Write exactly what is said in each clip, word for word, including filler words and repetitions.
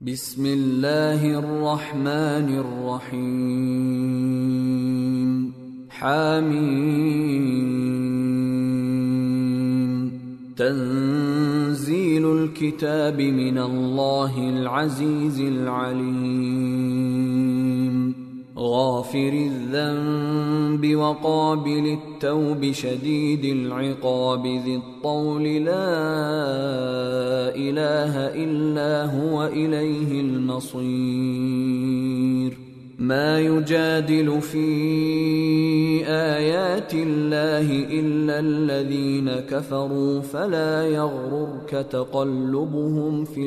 بسم الله الرحمن الرحيم حميم تنزيل الكتاب من الله العزيز العليم غافر الذنب وقابل التوب شديد العقاب ذي الطول لا إله إلا هو إليه المصير ما يجادل في آيات الله إلا الذين كفروا فلا يغررك تقلبهم في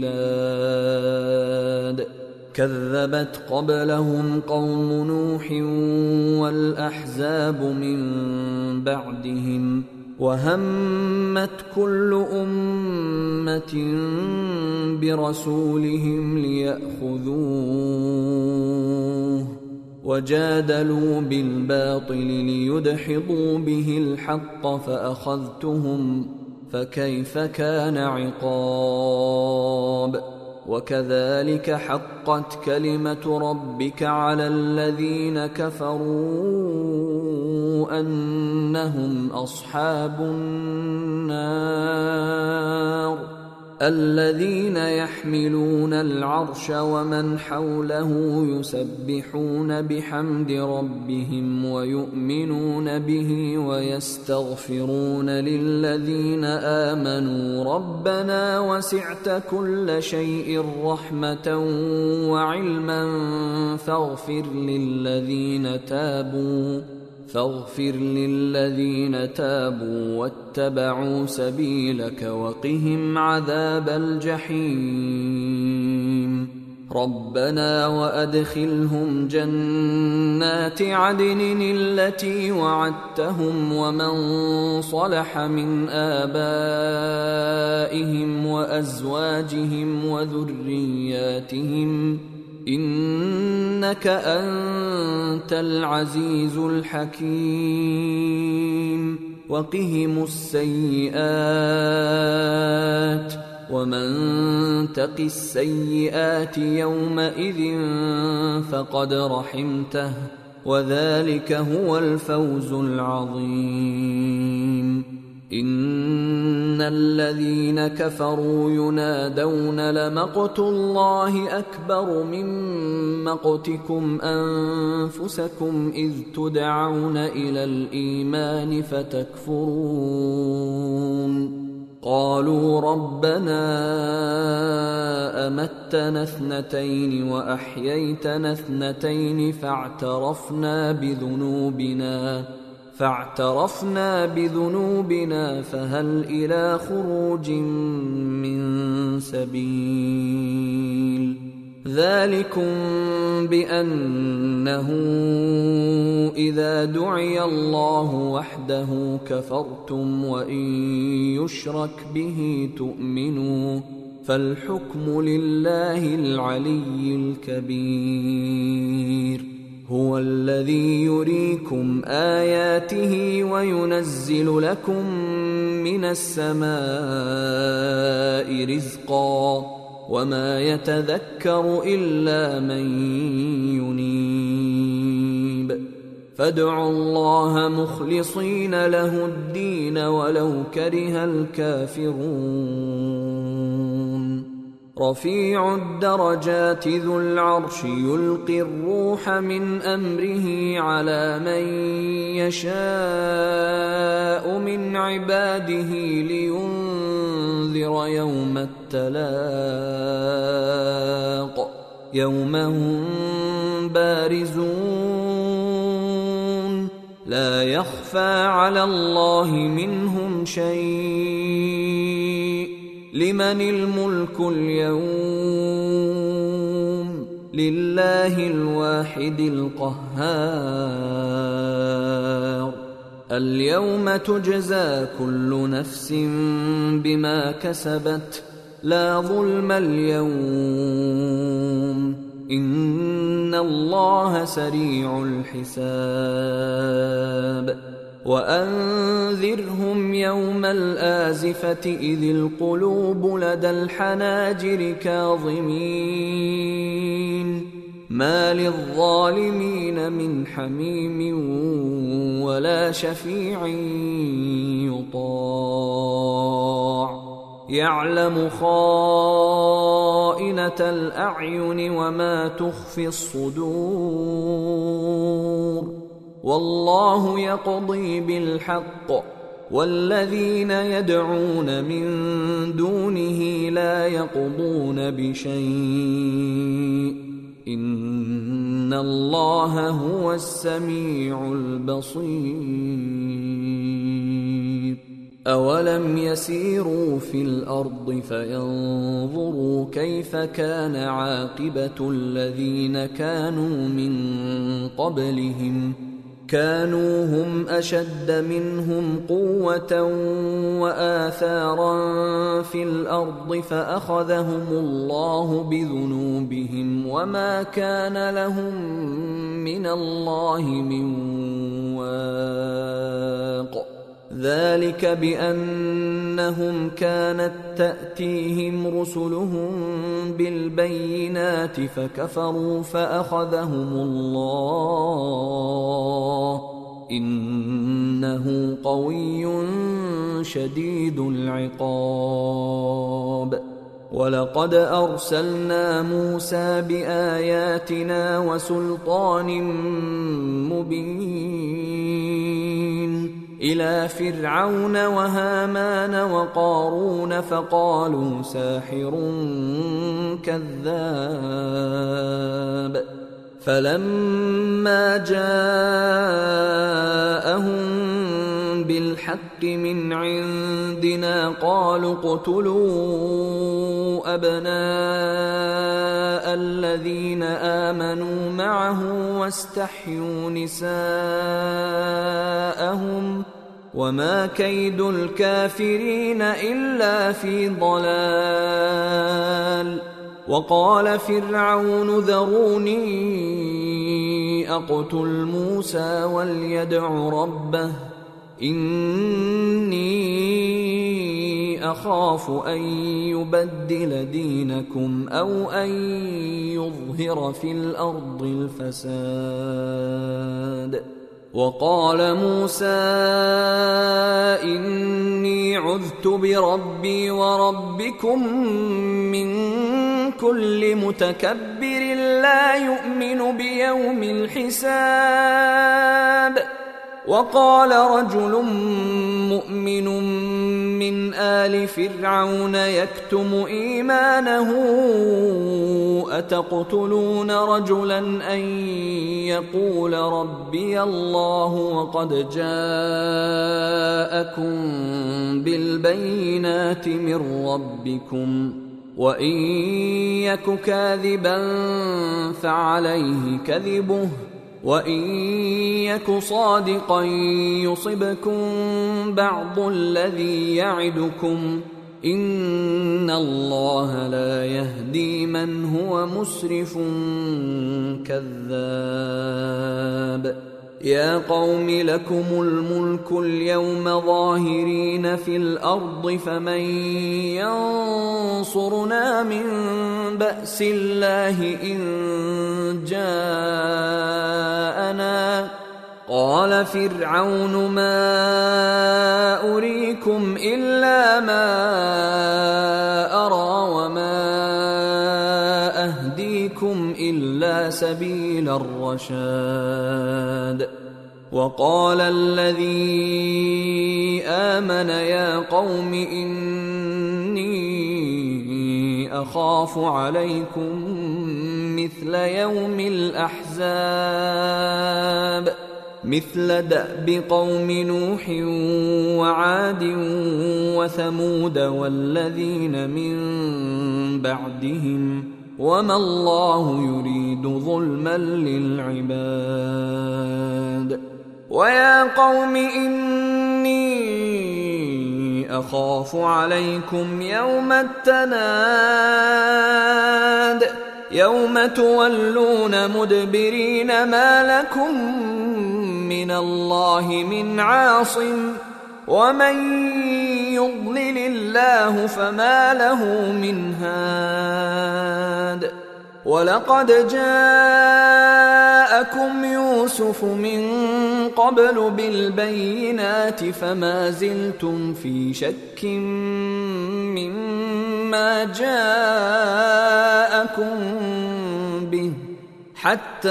البلاد كذبت قبلهم قوم نوح والأحزاب من بعدهم وهمت كل أمة برسولهم ليأخذوه وجادلوا بالباطل ليدحضوا به الحق فأخذتهم فكيف كان عقاب وكذلك حقت كلمة ربك على الذين كفروا أنهم أصحاب النار الذين يحملون العرش ومن حوله يسبحون بحمد ربهم ويؤمنون به ويستغفرون للذين آمنوا ربنا وسعت كل شيء رحمة وعلما فاغفر للذين تابوا فاغفر للذين تابوا واتبعوا سبيلك وقهم عذاب الجحيم ربنا وأدخلهم جنات عدن التي وعدتهم ومن صلح من آبائهم وأزواجهم وذرياتهم إنك أنت العزيز الحكيم وقهم السيئات ومن تق السيئات يومئذ فقد رحمته وذلك هو الفوز العظيم إن الذين كفروا ينادون لمقت الله أكبر من مقتكم أنفسكم إذ تدعون إلى الإيمان فتكفرون قالوا ربنا أمتنا اثنتين وأحييتنا اثنتين فاعترفنا بذنوبنا فاعترفنا بذنوبنا فهل إلى خروج من سبيل ذلكم بأنه إذا دعي الله وحده كفرتم وإن يشرك به تؤمنوا فالحكم لله العلي الكبير هو الذي يريكم آياته وينزل لكم من السماء رزقا وما يتذكر إلا من ينيب فادعوا الله مخلصين له الدين ولو كره الكافرون رفيع الدرجات ذو العرش يلقي الروح من أمره على من يشاء من عباده لينذر يوم التلاق يوم هم بارزون لا يخفى على الله منهم شيء لمن الملك اليوم لله الواحد القهار اليوم تجزى كل نفس بما كسبت لا ظلم اليوم إن الله سريع الحساب وأنذرهم يوم الآزفة إذ القلوب لدى الحناجر كاظمين ما للظالمين من حميم ولا شفيع يطاع يعلم خائنة الأعين وما تخفي الصدور والله يقضي بالحق والذين يدعون من دونه لا يقضون بشيء إن الله هو السميع البصير أولم يسيروا في الأرض فينظروا كيف كان عاقبة الذين كانوا من قبلهم كانوا هم أشد منهم قوة وآثارا في الأرض فأخذهم الله بذنوبهم وما كان لهم من الله من واق ذلك بأنهم كانت تأتيهم رسلهم بالبينات فكفروا فأخذهم الله إنه قوي شديد العقاب ولقد أرسلنا موسى بآياتنا وسلطان مبين إلى فرعون وهامان وقارون فقالوا ساحر كذاب فلما جاءهم بالحق من عندنا قالوا اقتلوا أبناء الذين آمنوا معه واستحيوا نساءهم وما كيد الكافرين إلا في ضلال وقال فرعون ذروني أقتل موسى وليدع ربه إني أخاف أن يبدل دينكم أو أن يظهر في الأرض الفساد وقال موسى إني عذت بربي وربكم من كل متكبر لا يؤمن بيوم الحساب وقال رجل مؤمن من آل فرعون يكتم إيمانه أتقتلون رجلا أن يقول ربي الله وقد جاءكم بالبينات من ربكم وإن يك كاذبا فعليه كذبه وإن يك صادقا يصبكم بعض الذي يعدكم إن الله لا يهدي من هو مسرف كذاب يا قوم لكم الملك اليوم ظاهرين في الأرض فمن ينصرنا من بأس الله إن جاءنا قال فرعون ما أريكم إلا ما أرى وما أهديكم إلا سبيل الرشاد وقال الذي آمن يا قوم إني أخاف عليكم مثل يوم الأحزاب مثل دأب قوم نوح وعاد وثمود والذين من بعدهم وما الله يريد ظلما للعباد ويا قوم إني أخاف عليكم يوم التناد يوم تولون مدبرين ما لكم من الله من عاصم ومن يضلل الله فما له من هاد ولقد جاءكم يوسف من قبل بالبينات فما زلتم في شك مما جاءكم به حتى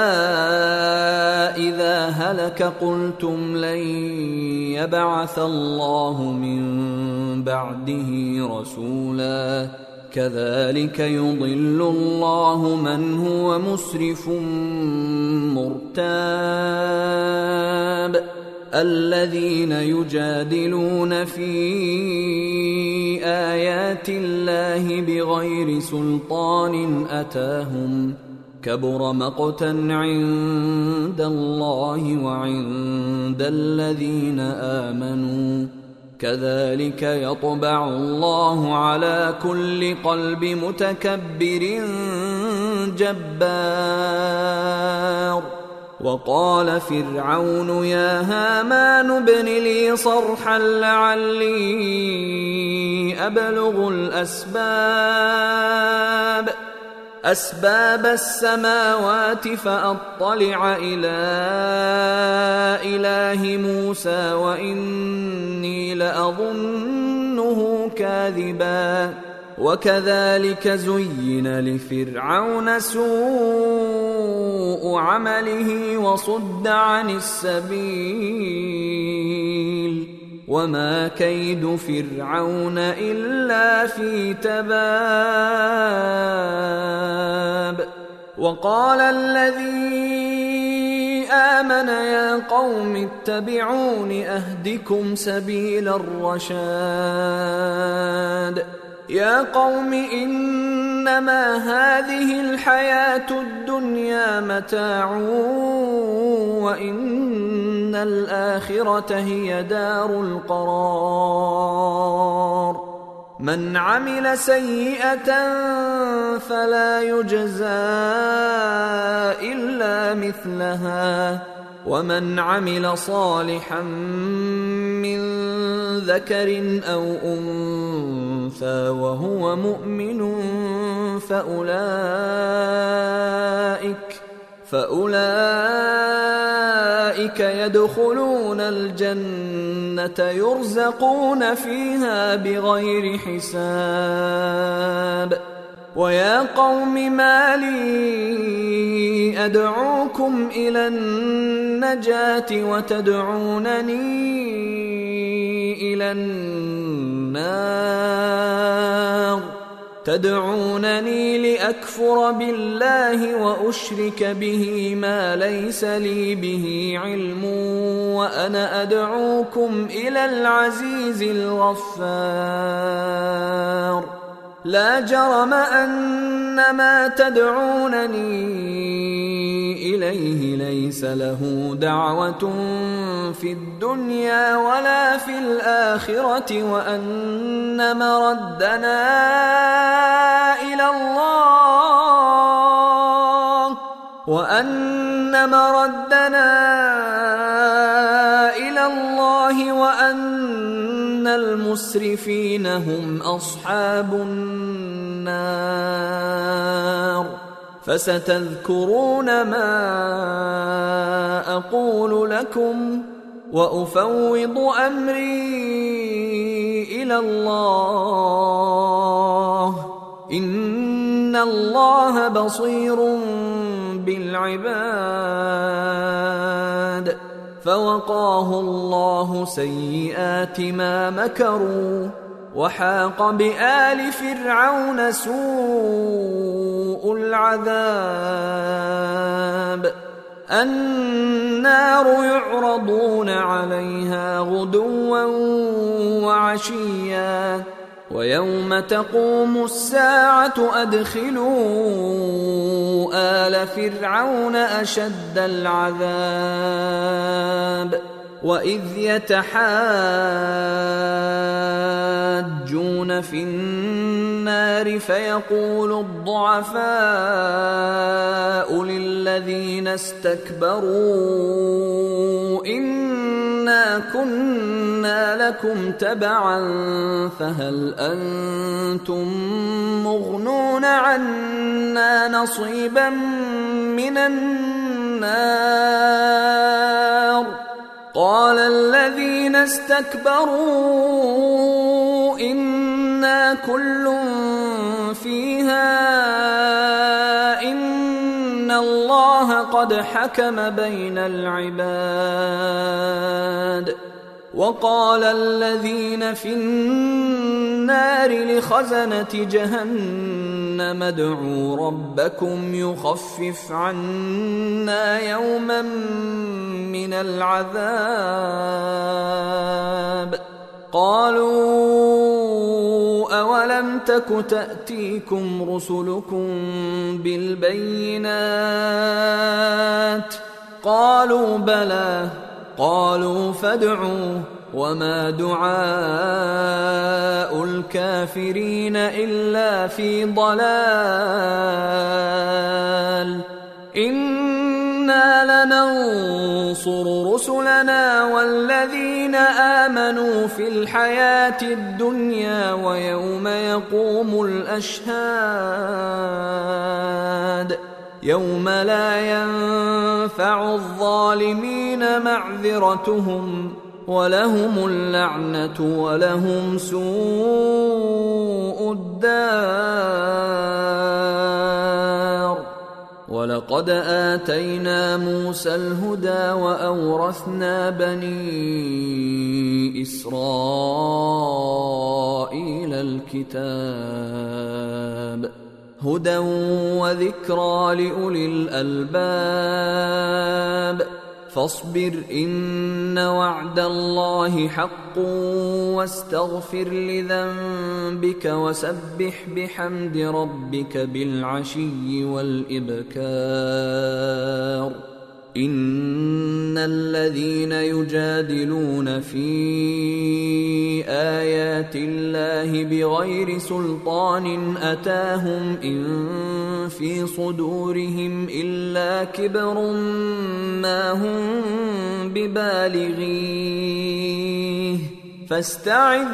إذا هلك قلتم لن يبعث الله من بعده رسولا كذلك يضل الله من هو مسرف مرتاب الذين يجادلون في آيات الله بغير سلطان أتاهم كبر مقتا عند الله وعند الذين آمنوا كذلك يطبع الله على كل قلب متكبر جبار وقال فرعون يا هامان ابن لي صرحا لعلي أبلغ الأسباب أسباب السماوات فأطلع إلى إله موسى وإني لأظنه كاذبا وكذلك زين لفرعون سوء عمله وصد عن السبيل وما كيد فرعون إلا في تباب وقال الذي آمن يا قوم اتبعون أهدكم سبيل الرشاد يا قوم إنما هذه الحياة الدنيا متاع وإن الآخرة هي دار القرار من عمل سيئة فلا يجزى إلا مثلها ومن عمل صالحا من ذكر أو أنثى وهو مؤمن فأولئك فأولئك يدخلون الجنة يرزقون فيها بغير حساب ويا قوم ما لي أدعوكم إلى النجاة وتدعونني إلى النار تدعونني لأكفر بالله وأشرك به ما ليس لي به علم وأنا أدعوكم إلى العزيز الغفار لا جرم أن ما تدعونني إليه ليس له دعوة في الدنيا ولا في الآخرة وأن مردنا إلى الله وأن مردنا إلى الله وأن المسرفين هم أصحاب النار فستذكرون ما أقول لكم وأفوض أمري إلى الله إن الله بصير بالعباد فوقاه الله سيئات ما مكروا وحاق بآل فرعون سوء العذاب النار يعرضون عليها غدوا وعشيا ويوم تقوم الساعة أدخلوا آل فرعون أشد العذاب وإذ يتحاجون في النار النار فيقول الضعفاء للذين استكبروا إنا كنا لكم تبعا فهل أنتم مغنون عنا نصيبا من النار قال الذين استكبروا إنا كل فيها إن الله قد حكم بين العباد وقال الذين في النار لخزنة جهنم ادعوا ربكم يخفف عنا يوما من العذاب قالوا أولم تك تأتيكم رسلكم بالبينات قالوا بلى قالوا فادعوا وما دعاء الكافرين إلا في ضلال إنا لننصر رسلنا والذين آمنوا في الحياة الدنيا ويوم يقوم الأشهاد يوم لا ينفع الظالمين معذرتهم ولهم اللعنة ولهم سوء الدار ولقد آتينا موسى الهدى وأورثنا بني إسرائيل الكتاب هدى وذكرى لأولي الألباب فاصبر إن وعد الله حق واستغفر لذنبك وسبح بحمد ربك بالعشي والإبكار إن الذين يجادلون في آيات الله بغير سلطان أتاهم إن في صدورهم إلا كبر ما هم ببالغيه فاستعذ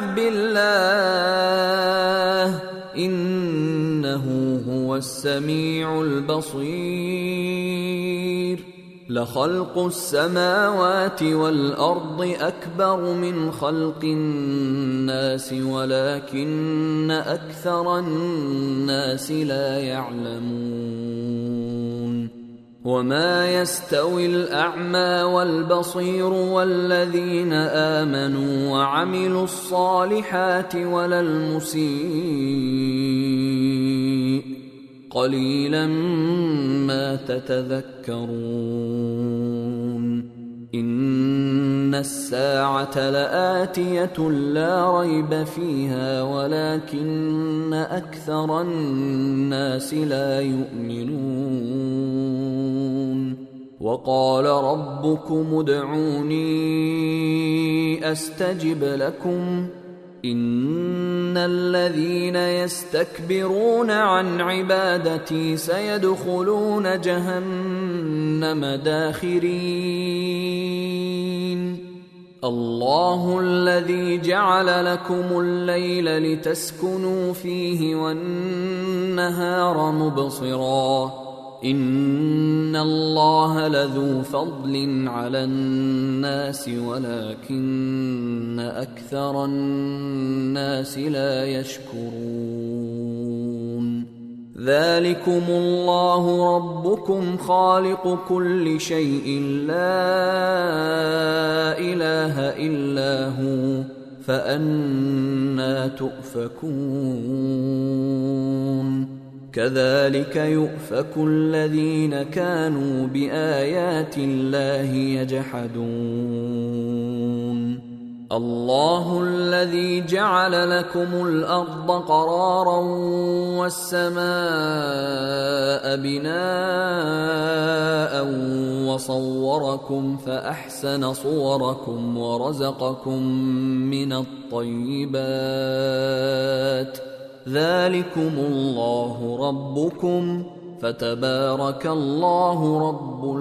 بالله إنه هو السميع البصير لخلق السماوات والأرض أكبر من خلق الناس ولكن أكثر الناس لا يعلمون وما يستوي الأعمى والبصير والذين آمنوا وعملوا الصالحات ولا المسيء قليلا ما تتذكرون إن الساعة لآتية لا ريب فيها ولكن أكثر الناس لا يؤمنون وقال ربكم ادعوني أستجب لكم إن الذين يستكبرون عن عبادتي سيدخلون جهنم داخرين الله الذي جعل لكم الليل لتسكنوا فيه والنهار مبصرا إن الله لذو فضل على الناس ولكن أكثر الناس لا يشكرون ذلكم الله ربكم خالق كل شيء لا إله إلا هو فأنى تؤفكون كذلك يؤفك الذين كانوا بآيات الله يجحدون الله الذي جعل لكم الأرض قرارا والسماء بناء وصوركم فأحسن صوركم ورزقكم من الطيبات ذلكم الله ربكم فتبارك الله رب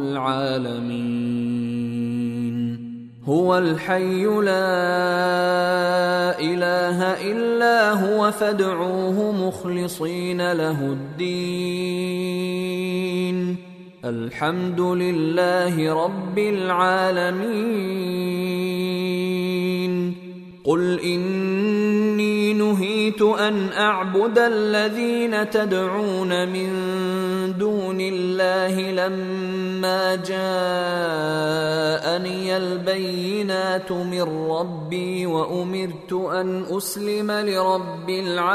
العالمين. هو الحي لا إله إلا هو فادعوه مخلصين له الدين الحمد لله رب العالمين. قل إني نهيت أن أعبد الذين تدعون من دون الله لما جاءني البينات من ربي وأمرت أن أسلم لرب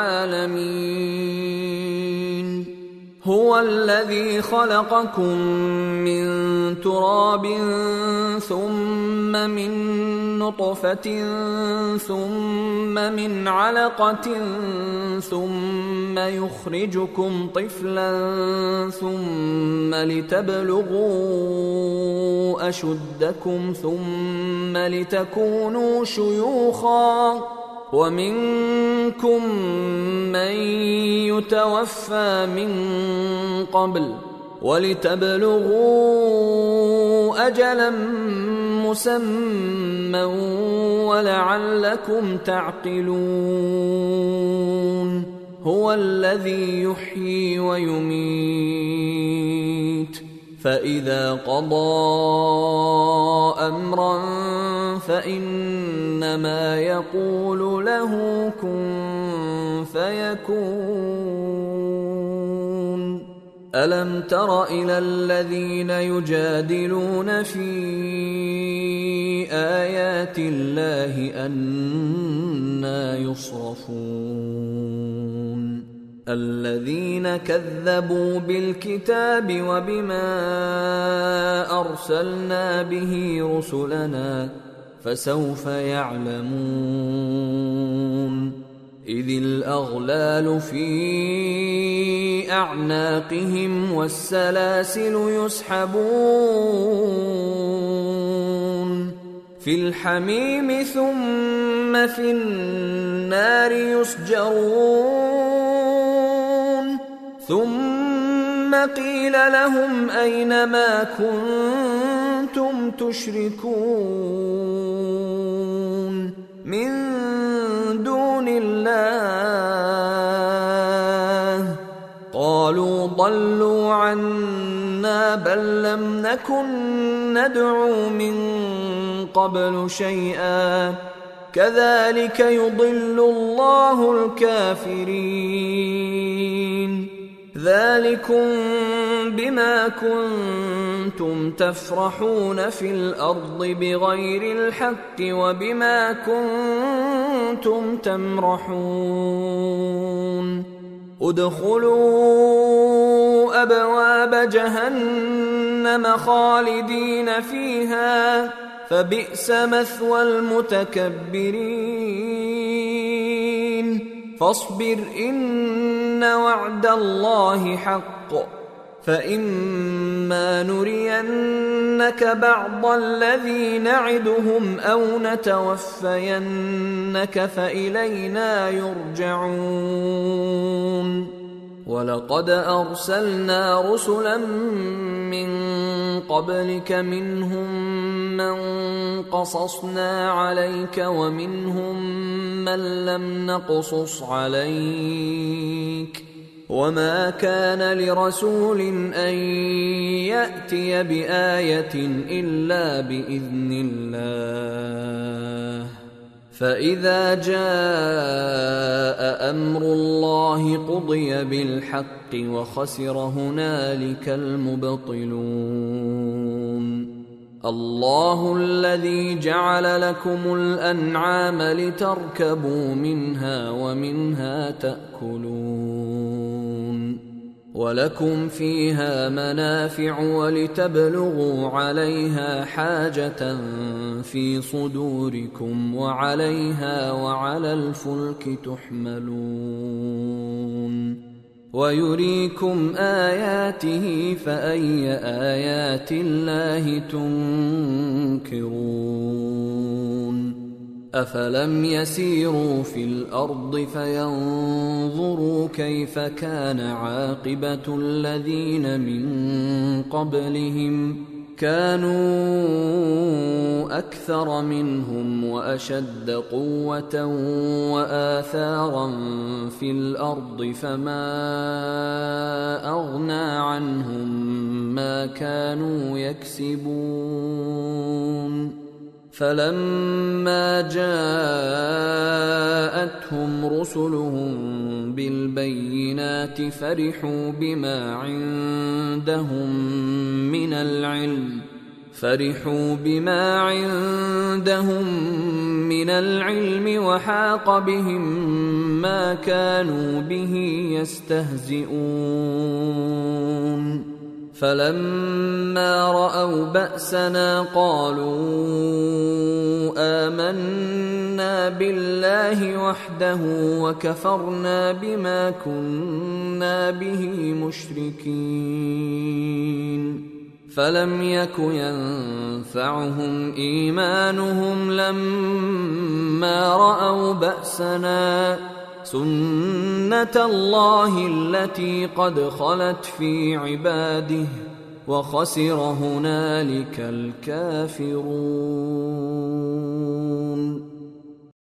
العالمين. هو الذي خلقكم من تراب ثم من نطفة ثم من علقة ثم يخرجكم طفلا ثم لتبلغوا أشدكم ثم لتكونوا شيوخا ومنكم من يتوفى من قبل ولتبلغوا أجلا مسمى ولعلكم تعقلون. هو الذي يحيي ويميت فإذا قضى أمرا فإنما يقول له كن فيكون. ألم تر إلى الذين يجادلون في آيات الله أنى يصرفون الذين كذبوا بالكتاب وبما أرسلنا به رسلنا فسوف يعلمون. إذ الأغلال في أعناقهم والسلاسل يسحبون في الحميم ثم في النار يسجرون ثم قيل لهم أين ما كنتم تشركون من دون الله قالوا ضلوا عنا بل لم نكن ندعو من قبل شيئا كذلك يضل الله الكافرين. ذلكم بما كنتم تفرحون في الأرض بغير الحق وبما كنتم تمرحون. ادخلوا أبواب جهنم خالدين فيها فبئس مثوى المتكبرين. فاصبر إن وعد الله حق فإما نرينك بعض الذي نعدهم أو نتوفينك فإلينا يرجعون. ولقد أرسلنا رسلا من قبلك منهم من قصصنا عليك ومنهم من لم نقصص عليك وما كان لرسول أن يأتي بآية إلا بإذن الله. فإذا جاء أمر الله قضي بالحق وخسر هنالك المبطلون. الله الذي جعل لكم الأنعام لتركبوا منها ومنها تأكلون ولكم فيها منافع ولتبلغوا عليها حاجة في صدوركم وعليها وعلى الفلك تحملون ويريكم آياته فأي آيات الله تنكرون. أفلم يسيروا في الأرض فينظروا كيف كان عاقبة الذين من قبلهم كانوا أكثر منهم وأشد قوة وآثارا في الأرض فما أغنى عنهم ما كانوا يكسبون فلما جاءتهم رسلهم بالبينات فرحوا بما عندهم من العلم فرحوا بما عندهم من العلم وحاق بهم ما كانوا به يستهزئون فلما رأوا بأسنا قالوا آمنا بالله وحده وكفرنا بما كنا به مشركين فلم يك ينفعهم إيمانهم لما رأوا بأسنا سنة الله التي قد خلت في عباده وخسر هنالك الكافرون.